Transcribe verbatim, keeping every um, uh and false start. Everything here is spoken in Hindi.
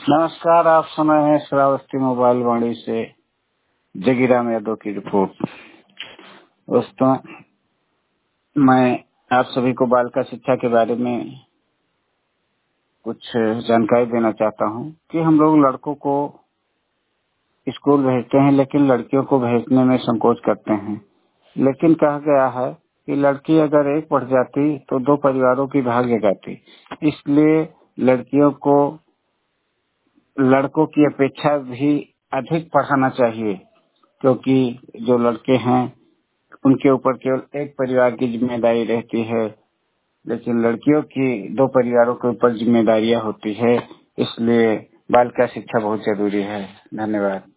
नमस्कार, आप सुन रहे हैं श्रावस्ती मोबाइल वाणी से जगीराम यादव की रिपोर्ट। दोस्तों, मैं आप सभी को बालिका शिक्षा के बारे में कुछ जानकारी देना चाहता हूं कि हम लोग लड़कों को स्कूल भेजते हैं, लेकिन लड़कियों को भेजने में संकोच करते हैं। लेकिन कहा गया है कि लड़की अगर एक पढ़ जाती तो दो परिवारों की भाग जाती। इसलिए लड़कियों को लड़कों की अपेक्षा भी अधिक पढ़ाना चाहिए, क्योंकि जो लड़के हैं उनके ऊपर केवल एक परिवार की जिम्मेदारी रहती है, लेकिन लड़कियों की दो परिवारों के ऊपर जिम्मेदारियां होती है। इसलिए बालिका शिक्षा बहुत जरूरी है। धन्यवाद।